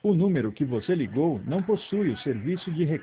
O número que você ligou não possui o serviço de